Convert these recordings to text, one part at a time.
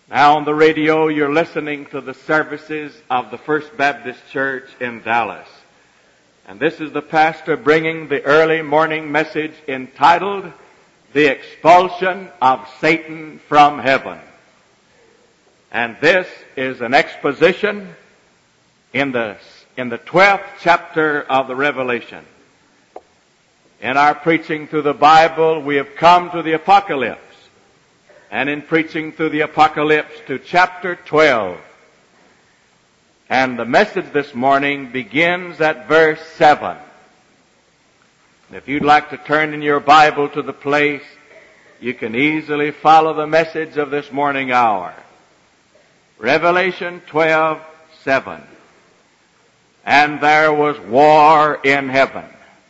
Now on the radio, you're listening to the services of the First Baptist Church in Dallas. And this is the pastor bringing the early morning message entitled, The Expulsion of Satan from Heaven. And this is an exposition in the 12th chapter of the Revelation. In our preaching through the Bible, we have come to the Apocalypse. And in preaching through the Apocalypse to chapter 12. And the message this morning begins at verse 7. If you'd like to turn in your Bible to the place, you can easily follow the message of this morning hour. Revelation 12:7. And there was war in heaven.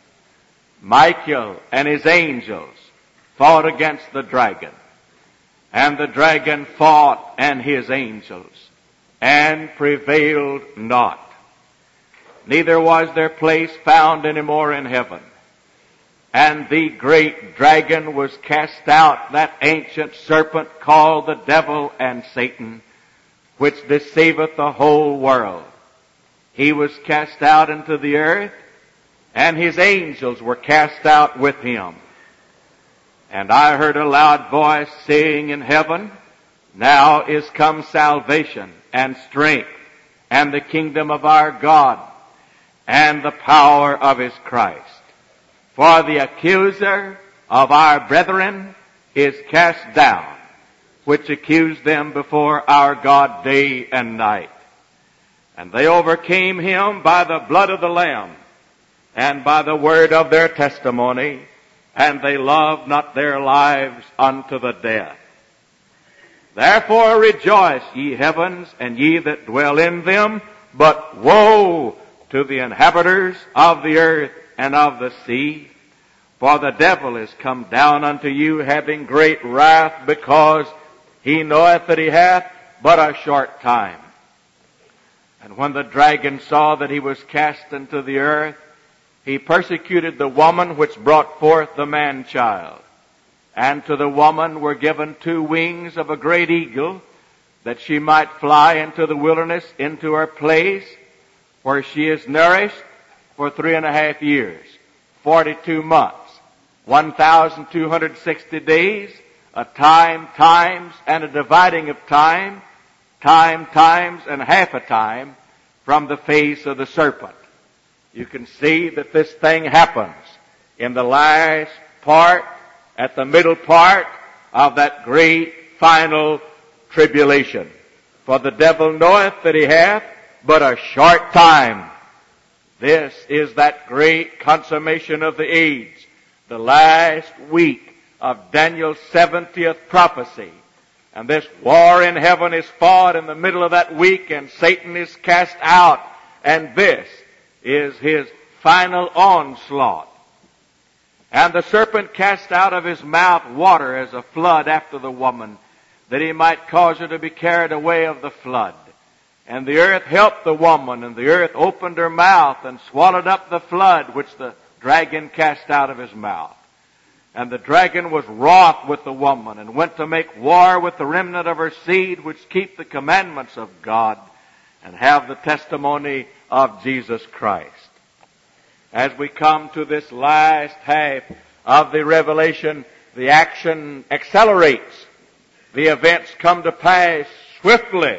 Michael and his angels fought against the dragon. And the dragon fought and his angels, and prevailed not. Neither was their place found any more in heaven. And the great dragon was cast out, that ancient serpent called the devil and Satan, which deceiveth the whole world. He was cast out into the earth, and his angels were cast out with him. And I heard a loud voice saying in heaven, Now is come salvation and strength and the kingdom of our God and the power of his Christ. For the accuser of our brethren is cast down, which accused them before our God day and night. And they overcame him by the blood of the Lamb and by the word of their testimony, and they loved not their lives unto the death. Therefore rejoice, ye heavens, and ye that dwell in them, but woe to the inhabitants of the earth and of the sea. For the devil is come down unto you, having great wrath, because he knoweth that he hath but a short time. And when the dragon saw that he was cast into the earth, he persecuted the woman which brought forth the man-child. And to the woman were given 2 wings of a great eagle, that she might fly into the wilderness, into her place, where she is nourished for 3.5 years, 42 months, 1,260 days, a time, times, and a dividing of time, times, and half a time, from the face of the serpent. You can see that this thing happens in the last part, at the middle part of that great final tribulation. For the devil knoweth that he hath but a short time. This is that great consummation of the age, the last week of Daniel's 70th prophecy. And this war in heaven is fought in the middle of that week, and Satan is cast out, and this is his final onslaught. And the serpent cast out of his mouth water as a flood after the woman, that he might cause her to be carried away of the flood. And the earth helped the woman, and the earth opened her mouth and swallowed up the flood which the dragon cast out of his mouth. And the dragon was wroth with the woman, and went to make war with the remnant of her seed, which keep the commandments of God, and have the testimony of Jesus Christ. As we come to this last half of the Revelation, the action accelerates. The events come to pass swiftly.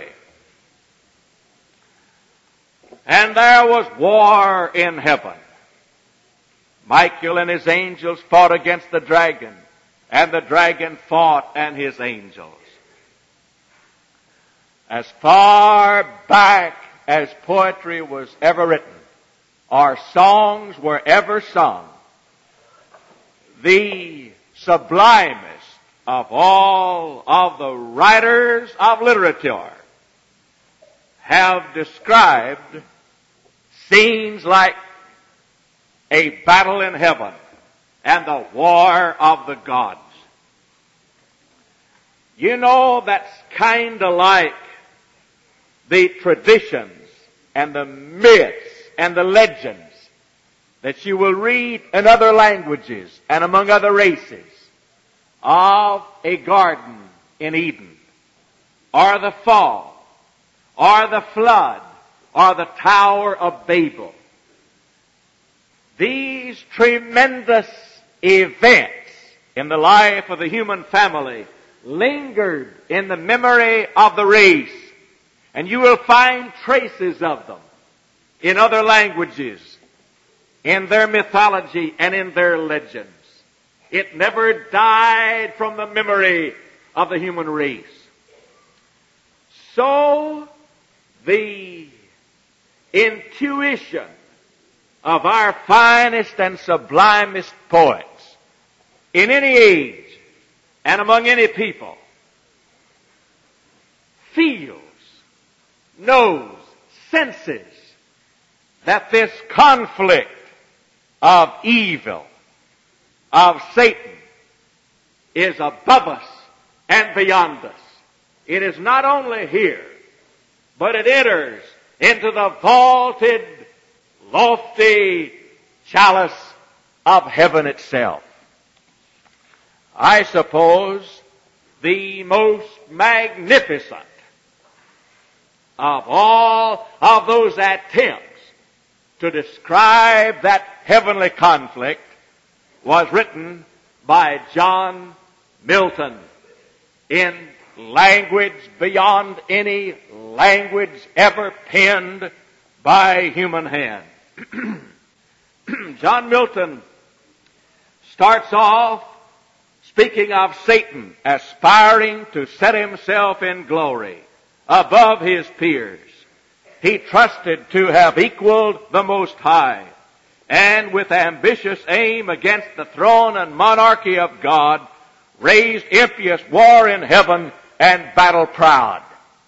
And there was war in heaven. Michael and his angels fought against the dragon, and the dragon fought and his angels. As far back as poetry was ever written, or songs were ever sung, the sublimest of all of the writers of literature have described scenes like a battle in heaven and the war of the gods. You know, that's kind of like the traditions and the myths and the legends that you will read in other languages and among other races of a garden in Eden, or the fall, or the flood, or the Tower of Babel. These tremendous events in the life of the human family lingered in the memory of the race, and you will find traces of them in other languages, in their mythology, and in their legends. It never died from the memory of the human race. So, the intuition of our finest and sublimest poets in any age and among any people feels, knows, senses that this conflict of evil, of Satan, is above us and beyond us. It is not only here, but it enters into the vaulted, lofty chalice of heaven itself. I suppose the most magnificent of all of those attempts to describe that heavenly conflict was written by John Milton in language beyond any language ever penned by human hand. John Milton starts off speaking of Satan aspiring to set himself in glory above his peers. He trusted to have equaled the Most High, and with ambitious aim against the throne and monarchy of God, raised impious war in heaven and battle proud.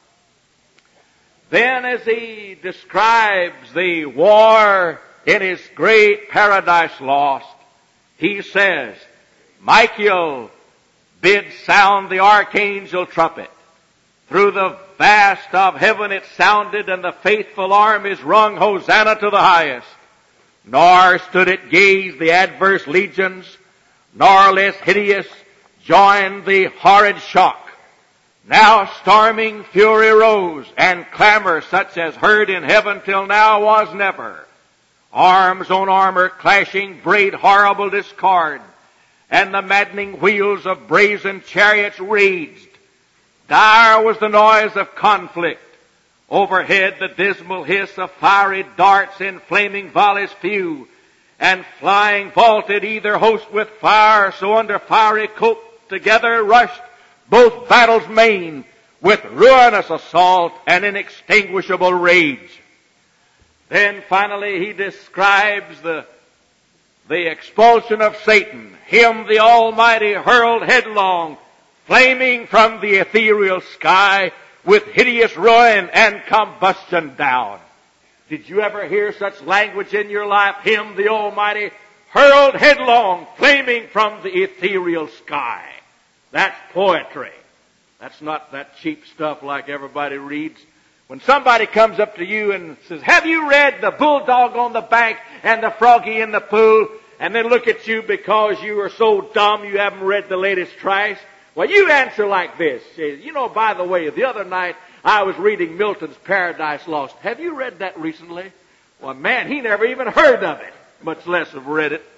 Then as he describes the war in his great Paradise Lost, he says, Michael bids sound the archangel trumpet. Through the vast of heaven it sounded, and the faithful armies rung Hosanna to the highest. Nor stood it gaze the adverse legions, nor less hideous joined the horrid shock. Now storming fury rose, and clamor such as heard in heaven till now was never. Arms on armor clashing, braid horrible discord, and the maddening wheels of brazen chariots raged. Dire was the noise of conflict. Overhead the dismal hiss of fiery darts in flaming volleys flew, and flying vaulted either host with fire, so under fiery coat together rushed both battle's main with ruinous assault and inextinguishable rage. Then finally he describes the expulsion of Satan. Him the Almighty hurled headlong, flaming from the ethereal sky with hideous ruin and combustion down. Did you ever hear such language in your life? Him the Almighty hurled headlong, flaming from the ethereal sky. That's poetry. That's not that cheap stuff like everybody reads. When somebody comes up to you and says, have you read The Bulldog on the Bank and The Froggy in the Pool? And then look at you because you are so dumb you haven't read the latest trash. Well, you answer like this. You know, by the way, the other night I was reading Milton's Paradise Lost. Have you read that recently? Well, man, he never even heard of it, much less have read it.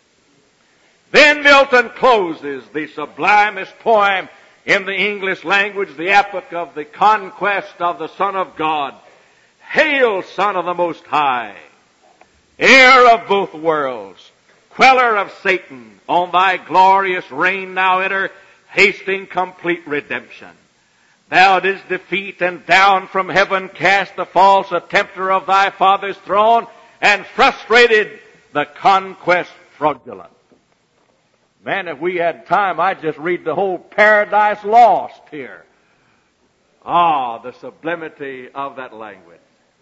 Then Milton closes the sublimest poem in the English language, the epic of the conquest of the Son of God. Hail, Son of the Most High, heir of both worlds, queller of Satan, on thy glorious reign now enter, hasting complete redemption. Thou didst defeat and down from heaven cast the false attempter of thy Father's throne, and frustrated the conquest fraudulent. Man, if we had time, I'd just read the whole Paradise Lost here. Ah, the sublimity of that language.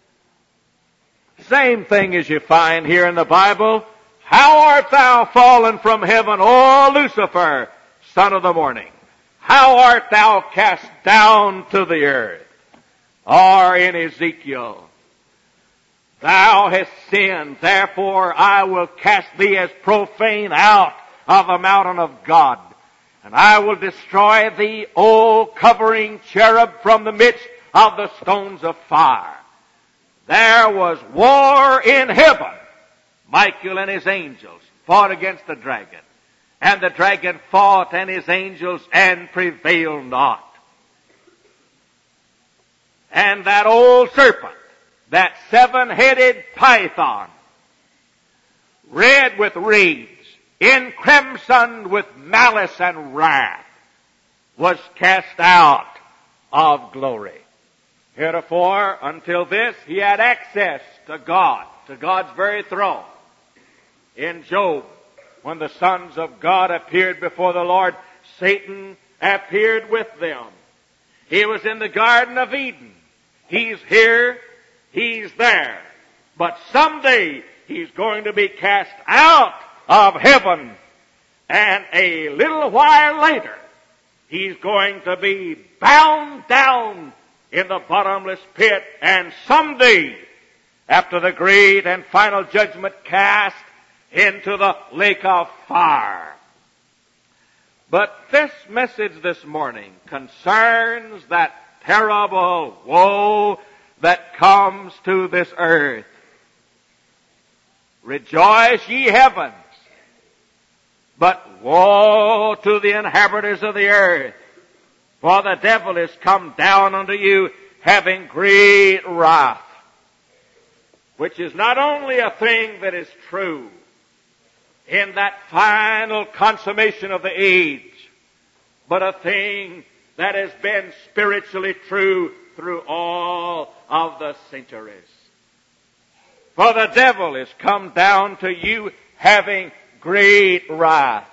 Same thing as you find here in the Bible. How art thou fallen from heaven, O Lucifer, son of the morning? How art thou cast down to the earth? Or in Ezekiel, thou hast sinned, therefore I will cast thee as profane out of the mountain of God. And I will destroy thee, O covering cherub, from the midst of the stones of fire. There was war in heaven. Michael and his angels fought against the dragon. And the dragon fought and his angels and prevailed not. And that old serpent, that seven-headed python, red with rage, encrimsoned with malice and wrath, was cast out of glory. Heretofore, until this, he had access to God, to God's very throne. In Job, when the sons of God appeared before the Lord, Satan appeared with them. He was in the Garden of Eden. He's here, he's there. But someday he's going to be cast out of heaven. And a little while later, he's going to be bound down in the bottomless pit. And someday, after the great and final judgment, cast into the lake of fire. But this message this morning concerns that terrible woe that comes to this earth. Rejoice, ye heavens, but woe to the inhabitants of the earth, for the devil is come down unto you, having great wrath, which is not only a thing that is true in that final consummation of the age, but a thing that has been spiritually true through all of the centuries. For the devil is come down to you having great wrath.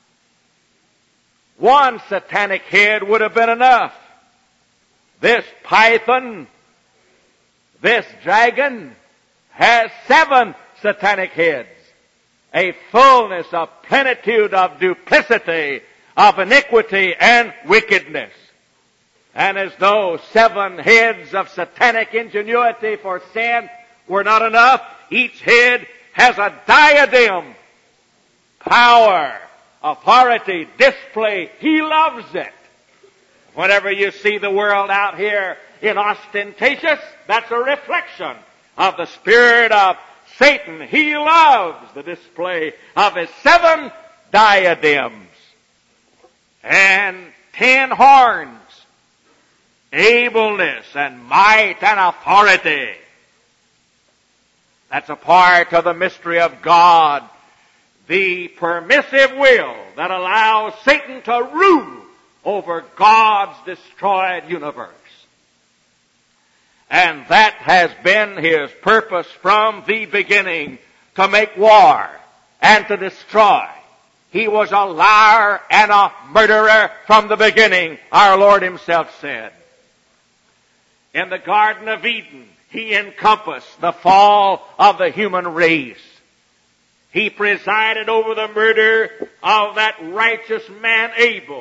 One satanic head would have been enough. This python, this dragon, has 7 satanic heads. A fullness of plenitude of duplicity, of iniquity and wickedness. And as though 7 heads of satanic ingenuity for sin were not enough, each head has a diadem. Power, authority, display. He loves it. Whenever you see the world out here in ostentatious, that's a reflection of the spirit of Satan. He loves the display of his 7 diadems and 10 horns, ableness and might and authority. That's a part of the mystery of God, the permissive will that allows Satan to rule over God's destroyed universe. And that has been his purpose from the beginning, to make war and to destroy. He was a liar and a murderer from the beginning, our Lord himself said. In the Garden of Eden, he encompassed the fall of the human race. He presided over the murder of that righteous man Abel.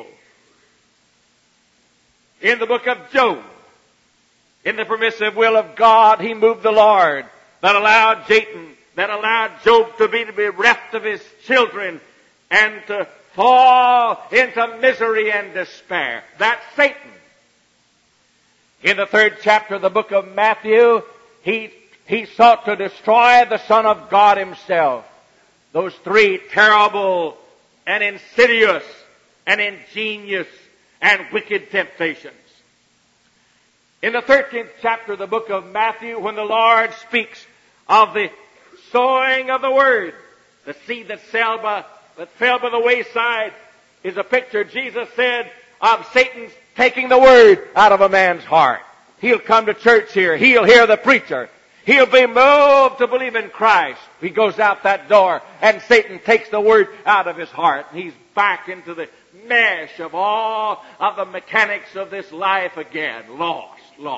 In the book of Job, in the permissive will of God, he moved the Lord that allowed Job to be bereft of his children and to fall into misery and despair. That's Satan. In the 3rd chapter of the book of Matthew, he sought to destroy the Son of God himself. Those 3 terrible and insidious and ingenious and wicked temptations. In the 13th chapter of the book of Matthew, when the Lord speaks of the sowing of the word, the seed that fell by the wayside is a picture, Jesus said, of Satan taking the word out of a man's heart. He'll come to church here. He'll hear the preacher. He'll be moved to believe in Christ. He goes out that door and Satan takes the word out of his heart. And he's back into the mesh of all of the mechanics of this life again. Lost.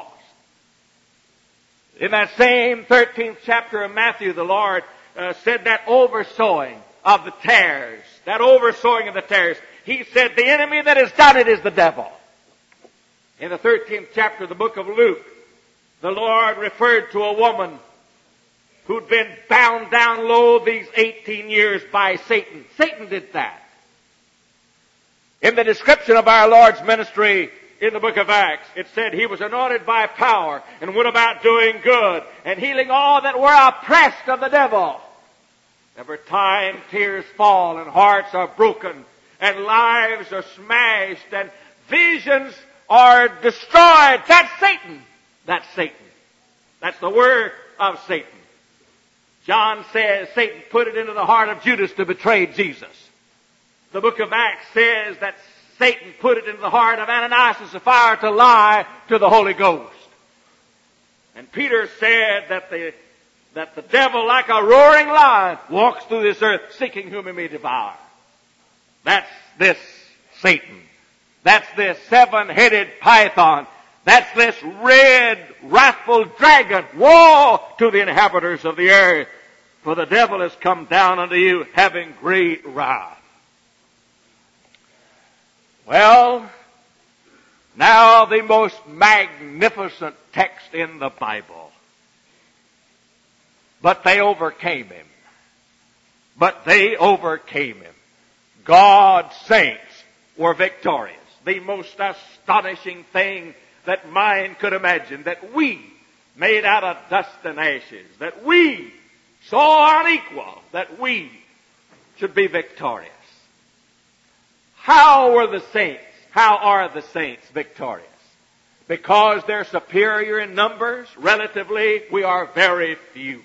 In that same 13th chapter of Matthew, the Lord said that oversowing of the tares, He said the enemy that has done it is the devil. In the 13th chapter of the book of Luke, the Lord referred to a woman who'd been bound down low these 18 years by Satan. Satan did that. In the description of our Lord's ministry in the book of Acts, it said he was anointed by power and went about doing good and healing all that were oppressed of the devil. Every time tears fall and hearts are broken and lives are smashed and visions are destroyed, that's Satan. That's Satan. That's the work of Satan. John says Satan put it into the heart of Judas to betray Jesus. The book of Acts says that Satan put it into the heart of Ananias and Sapphira to lie to the Holy Ghost. And Peter said that the devil, like a roaring lion, walks through this earth seeking whom he may devour. That's this Satan. That's this seven-headed python. That's this red, wrathful dragon. Woe to the inhabitants of the earth, for the devil has come down unto you having great wrath. Well, now the most magnificent text in the Bible. But they overcame him. But they overcame him. God's saints were victorious. The most astonishing thing that mind could imagine, that we, made out of dust and ashes, that we, so unequal, that we should be victorious. How are the saints victorious? Because they're superior in numbers, relatively, we are very few.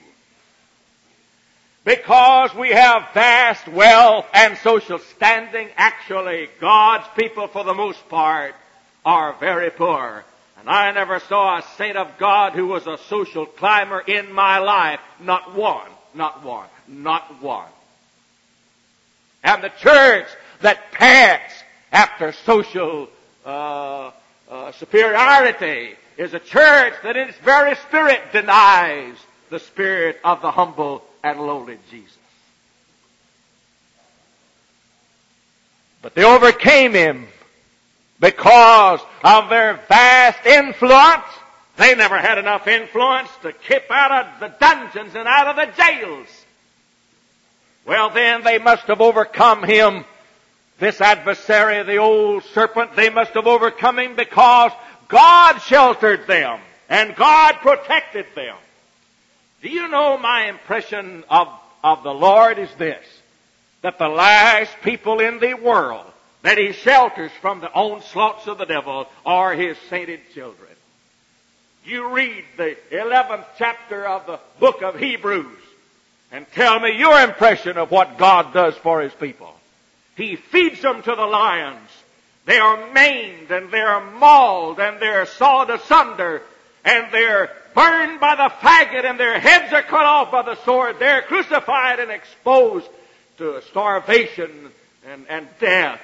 Because we have vast wealth and social standing, actually, God's people, for the most part, are very poor. And I never saw a saint of God who was a social climber in my life. Not one. Not one. Not one. And the church that pants after social superiority is a church that in its very spirit denies the spirit of the humble and lowly Jesus. But they overcame him because of their vast influence. They never had enough influence to keep out of the dungeons and out of the jails. Well, then they must have overcome him, this adversary, the old serpent. They must have overcome him because God sheltered them and God protected them. Do you know, my impression of the Lord is this, that the last people in the world that he shelters from the onslaughts of the devil are his sainted children. You read the 11th chapter of the book of Hebrews and tell me your impression of what God does for his people. He feeds them to the lions. They are maimed and they are mauled and they are sawed asunder and they're burned by the faggot and their heads are cut off by the sword. They're crucified and exposed to starvation and death.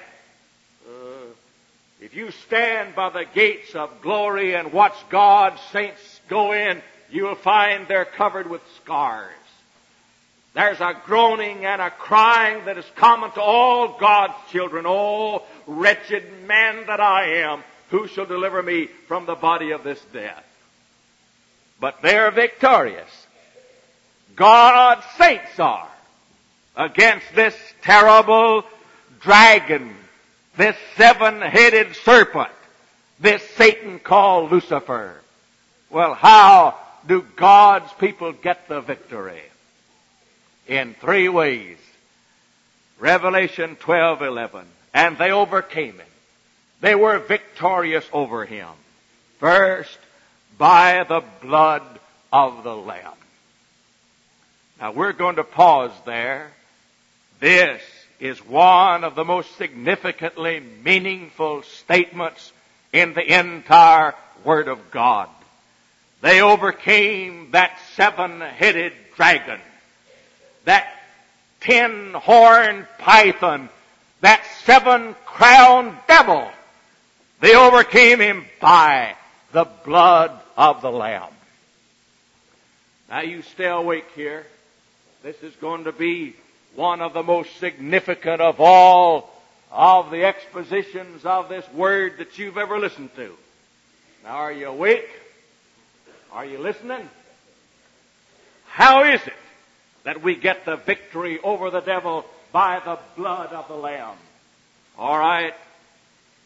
If you stand by the gates of glory and watch God's saints go in, you will find they're covered with scars. There's a groaning and a crying that is common to all God's children. Oh, wretched man that I am, who shall deliver me from the body of this death? But they're victorious. God's saints are against this terrible dragon, this seven-headed serpent, this Satan called Lucifer. Well, how do God's people get the victory? In three ways. Revelation 12:11. And they overcame him. They were victorious over him. First, by the blood of the Lamb. Now we're going to pause there. This is one of the most significantly meaningful statements in the entire Word of God. They overcame that seven-headed dragon, that 10-horned python, that seven-crowned devil. They overcame him by the blood of the Lamb. Now you stay awake here. This is going to be one of the most significant of all of the expositions of this word that you've ever listened to. Now are you awake? Are you listening? How is it that we get the victory over the devil by the blood of the Lamb? All right,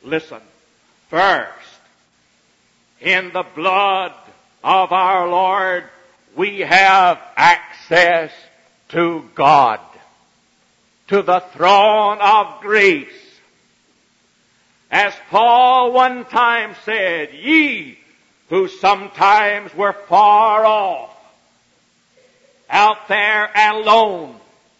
Listen. First, in the blood of our Lord, we have access to God, to the throne of grace. As Paul one time said, ye who sometimes were far off, out there alone,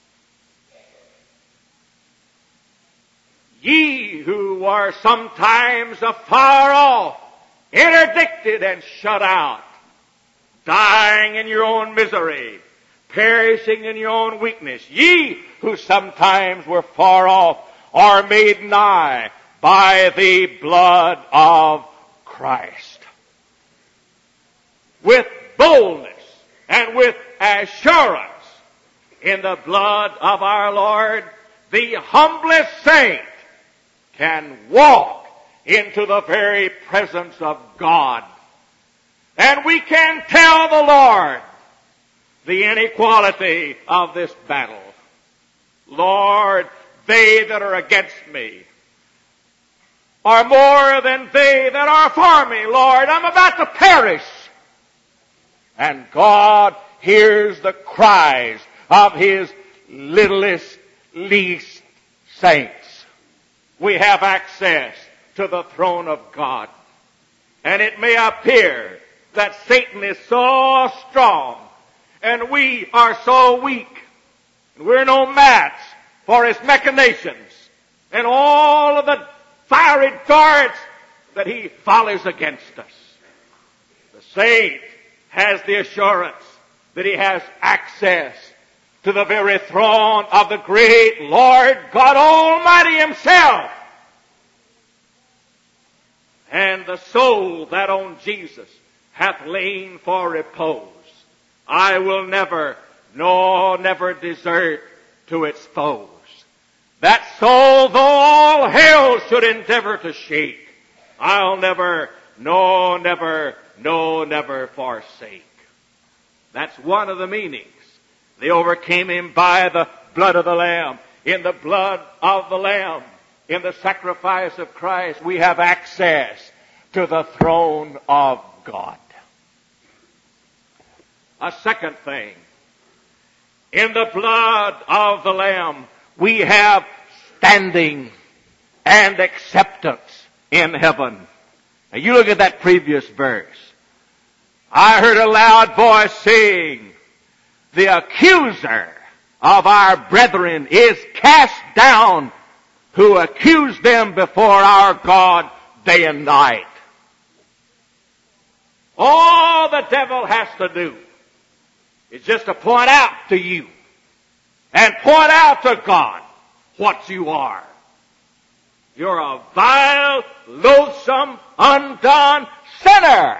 ye who were sometimes afar off, interdicted and shut out, dying in your own misery, perishing in your own weakness, ye who sometimes were far off are made nigh by the blood of Christ. With boldness and with assurance in the blood of our Lord, the humblest saint can walk into the very presence of God. And we can tell the Lord the inequality of this battle. Lord, they that are against me are more than they that are for me. Lord, I'm about to perish. And God hears the cries of His littlest, least saints. We have access to the throne of God. And it may appear that Satan is so strong and we are so weak. We're no match for his machinations and all of the fiery darts that he volleys against us. The saint has the assurance that he has access to the very throne of the great Lord God Almighty Himself. And the soul that on Jesus hath lain for repose, I will never, no, never desert to its foes. That soul, though all hell should endeavor to shake, I'll never, no, never, no, never forsake. That's one of the meanings. They overcame him by the blood of the Lamb. In the blood of the Lamb, in the sacrifice of Christ, we have access to the throne of God. A second thing, in the blood of the Lamb, we have standing and acceptance in heaven. Now you look at that previous verse. I heard a loud voice saying, the accuser of our brethren is cast down, who accused them before our God day and night. All the devil has to do is just to point out to you and point out to God what you are. You're a vile, loathsome, undone sinner.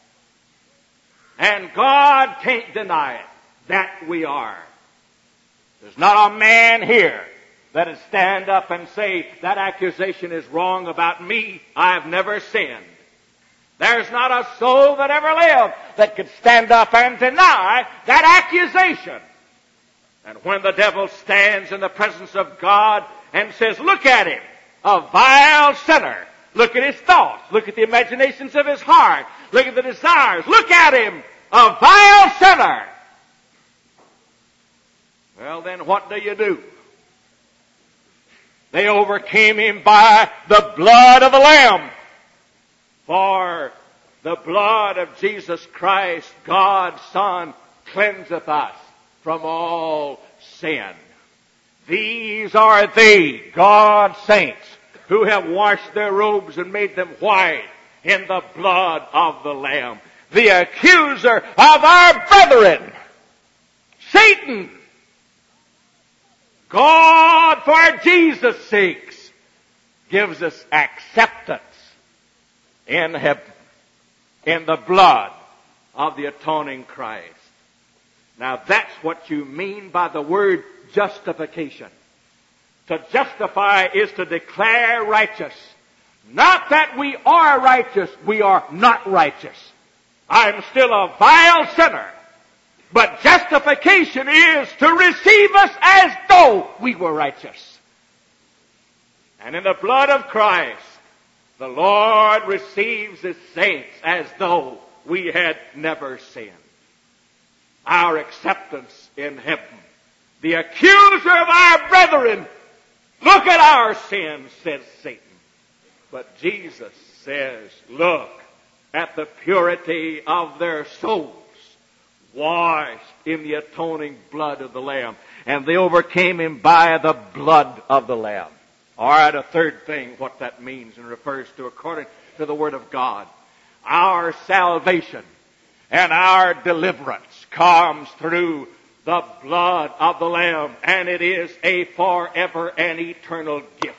And God can't deny it. That we are. There's not a man here that would stand up and say, that accusation is wrong about me. I've never sinned. There's not a soul that ever lived that could stand up and deny that accusation. And when the devil stands in the presence of God and says, look at him, a vile sinner. Look at his thoughts. Look at the imaginations of his heart. Look at the desires. Look at him, a vile sinner. Well, then what do? They overcame him by the blood of the Lamb. For the blood of Jesus Christ, God's Son, cleanseth us from all sin. These are they, God's saints, who have washed their robes and made them white in the blood of the Lamb. The accuser of our brethren, Satan, God, for Jesus' sakes, gives us acceptance in heaven, in the blood of the atoning Christ. Now that's what you mean by the word justification. To justify is to declare righteous. Not that we are righteous, we are not righteous. I'm still a vile sinner. But justification is to receive us as though we were righteous. And in the blood of Christ, The Lord receives His saints as though we had never sinned. Our acceptance in heaven. The accuser of our brethren, look at our sins, says Satan. But Jesus says, look at the purity of their souls, washed in the atoning blood of the Lamb. And they overcame him by the blood of the Lamb. All right, a third thing, what that means and refers to according to the Word of God. Our salvation and our deliverance comes through the blood of the Lamb, and it is a forever and eternal gift.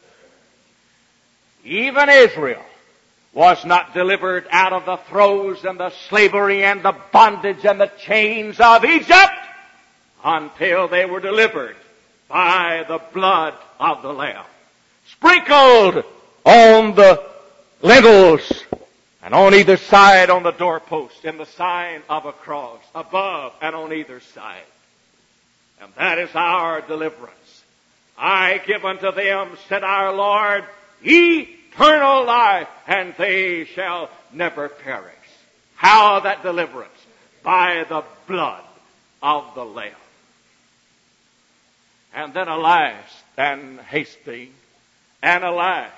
Even Israel was not delivered out of the throes and the slavery and the bondage and the chains of Egypt until they were delivered by the blood of the Lamb. Sprinkled on the lintels and on either side on the doorpost in the sign of a cross, above and on either side. And that is our deliverance. I give unto them, said our Lord, eternal life, and they shall never perish. How that deliverance? By the blood of the Lamb. And then alas, and hasting, and alas,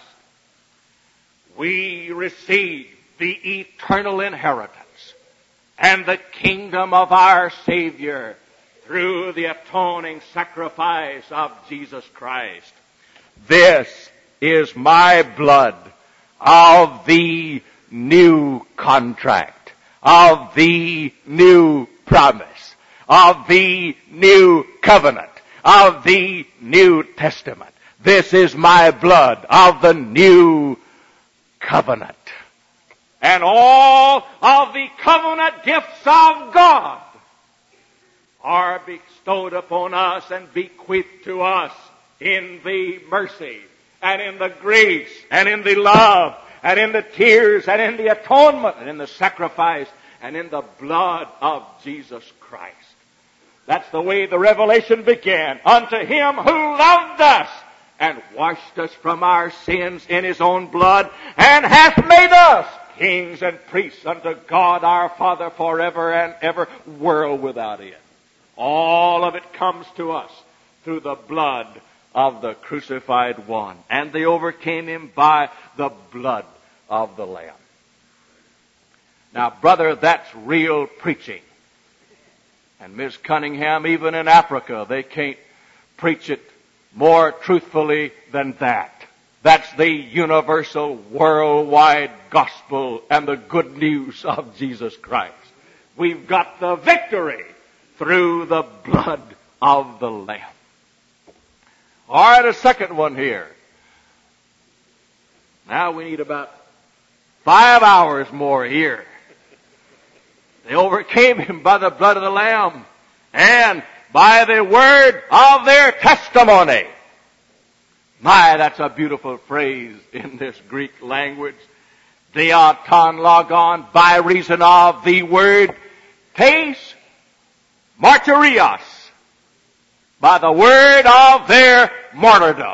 we receive the eternal inheritance and the kingdom of our Savior through the atoning sacrifice of Jesus Christ. This is my blood of the new contract, of the new promise, of the new covenant, of the New Testament. This is my blood of the new covenant. And all of the covenant gifts of God are bestowed upon us and bequeathed to us in the mercy and in the grace and in the love and in the tears and in the atonement and in the sacrifice and in the blood of Jesus Christ. That's the way the revelation began. Unto Him who loved us and washed us from our sins in His own blood, and hath made us kings and priests unto God our Father forever and ever, world without end. All of it comes to us through the blood of the crucified one. And they overcame him by the blood of the Lamb. Now, brother, that's real preaching. And Ms. Cunningham, even in Africa, they can't preach it more truthfully than that. That's the universal, worldwide gospel and the good news of Jesus Christ. We've got the victory through the blood of the Lamb. All right, a second one here. Now we need about 5 hours more here. They overcame him by the blood of the Lamb and by the word of their testimony. My, that's a beautiful phrase in this Greek language. Diaton logon, by reason of the word tes martyrios, by the word of their martyrdom.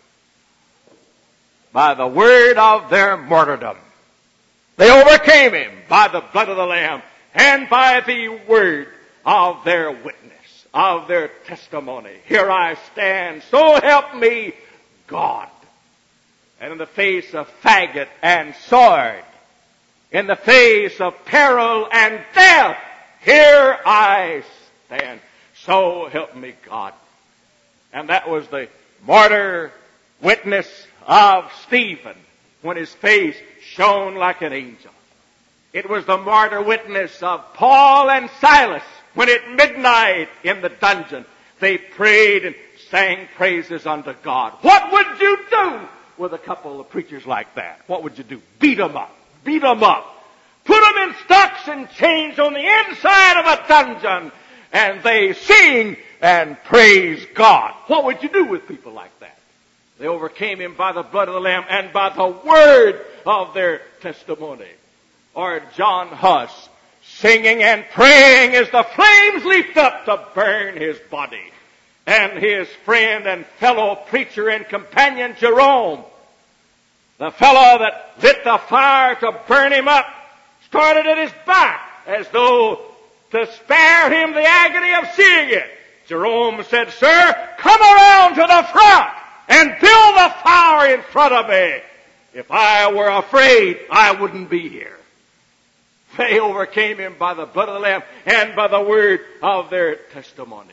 By the word of their martyrdom. They overcame him by the blood of the Lamb and by the word of their witness, of their testimony. Here I stand, so help me God. And in the face of faggot and sword, in the face of peril and death, here I stand. So help me God. And that was the martyr witness of Stephen when his face shone like an angel. It was the martyr witness of Paul and Silas when at midnight in the dungeon they prayed and sang praises unto God. What would you do with a couple of preachers like that? What would you do? Beat them up. Beat them up. Put them in stocks and chains on the inside of a dungeon, and they sing and praise God. What would you do with people like that? They overcame him by the blood of the Lamb and by the word of their testimony. Or John Huss, singing and praying as the flames leaped up to burn his body. And his friend and fellow preacher and companion Jerome The fellow that lit the fire to burn him up started at his back as though to spare him the agony of seeing it. Jerome said, "Sir, come around to the front and build the fire in front of me. If I were afraid, I wouldn't be here." They overcame him by the blood of the Lamb and by the word of their testimony.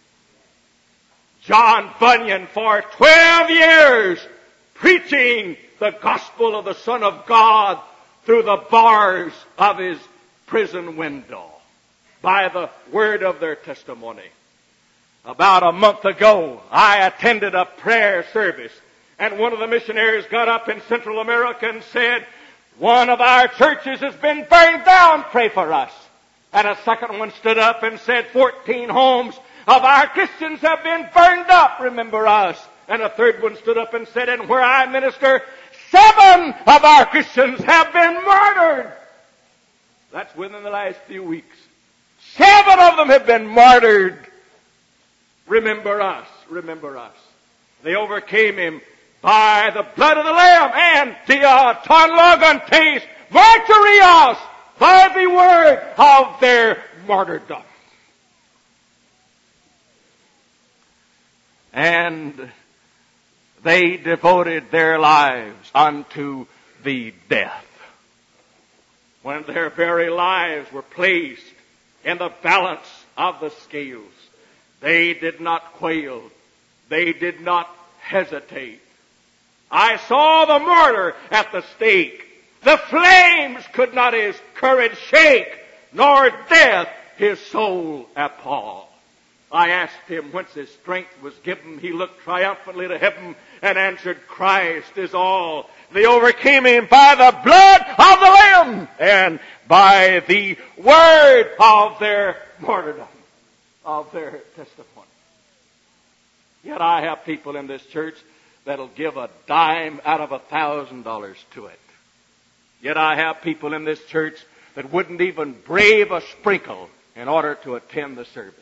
John Bunyan, for 12 years, preaching the gospel of the Son of God through the bars of his prison window by the word of their testimony. About a month ago, I attended a prayer service, and one of the missionaries got up in Central America and said, "One of our churches has been burned down, pray for us." And a second one stood up and said, 14 homes of our Christians have been burned up, remember us. And a third one stood up and said, "And where I minister, 7 of our Christians have been murdered." That's within the last few weeks. 7 of them have been martyred. Remember us, remember us. They overcame him by the blood of the Lamb and dia ton logantes martyrios, by the word of their martyrdom. And they devoted their lives unto the death. When their very lives were placed in the balance of the scales, they did not quail. They did not hesitate. I saw the martyr at the stake. The flames could not his courage shake, nor death his soul appall. I asked him whence his strength was given. He looked triumphantly to heaven and answered, "Christ is all." They overcame him by the blood of the Lamb and by the word of their martyrdom, of their testimony. Yet I have people in this church that'll give a dime out of $1,000 to it. Yet I have people in this church that wouldn't even brave a sprinkle in order to attend the service.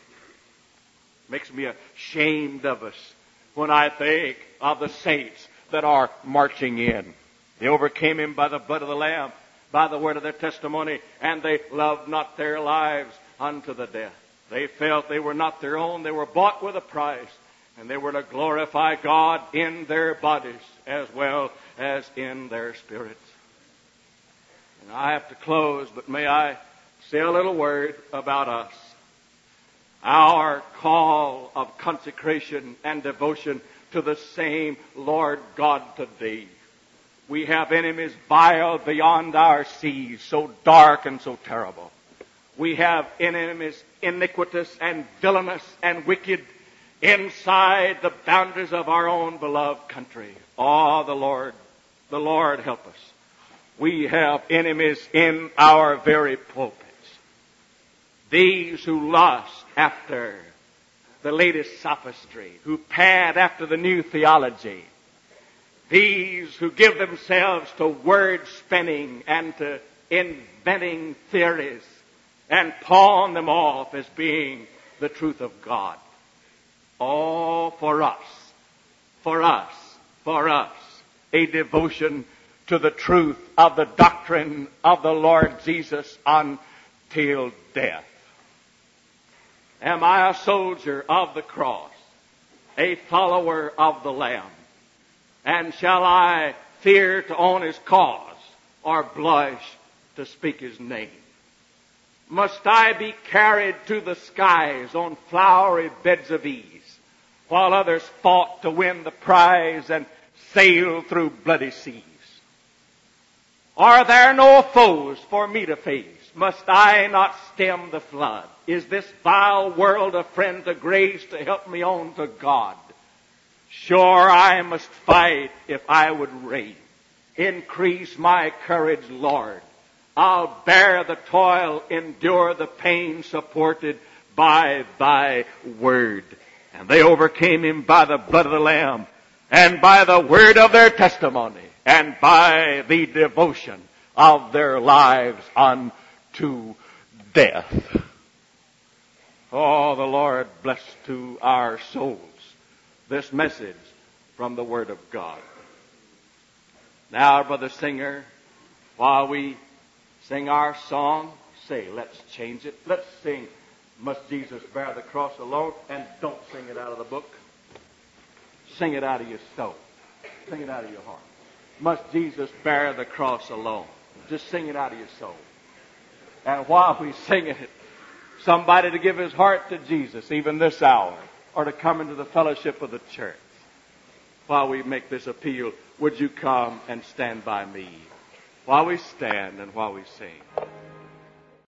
Makes me ashamed of us when I think of the saints that are marching in. They overcame him by the blood of the Lamb, by the word of their testimony, and they loved not their lives unto the death. They felt they were not their own. They were bought with a price, and they were to glorify God in their bodies as well as in their spirits. And I have to close, but may I say a little word about us. Our call of consecration and devotion to the same Lord God today. We have enemies vile beyond our seas, so dark and so terrible. We have enemies iniquitous and villainous and wicked inside the boundaries of our own beloved country. Oh, the Lord help us. We have enemies in our very pulpits. These who lust after the latest sophistry, who pad after the new theology. These who give themselves to word spinning and to inventing theories and pawn them off as being the truth of God. Oh, for us, a devotion to the truth of the doctrine of the Lord Jesus until death. Am I a soldier of the cross, a follower of the Lamb? And shall I fear to own his cause or blush to speak his name? Must I be carried to the skies on flowery beds of ease, while others fought to win the prize and sail through bloody seas? Are there no foes for me to face? Must I not stem the flood? Is this vile world a friend to grace to help me on to God? Sure, I must fight if I would reign. Increase my courage, Lord. I'll bear the toil, endure the pain, supported by thy word. And they overcame him by the blood of the Lamb, and by the word of their testimony, and by the devotion of their lives unto death. Oh, the Lord bless to our souls this message from the Word of God. Now, brother singer, while we sing our song, say, let's change it. Let's sing, must Jesus bear the cross alone? And don't sing it out of the book. Sing it out of your soul. Sing it out of your heart. Must Jesus bear the cross alone? Just sing it out of your soul. And while we sing it, somebody to give his heart to Jesus, even this hour, or to come into the fellowship of the church. While we make this appeal, would you come and stand by me? While we stand and while we sing.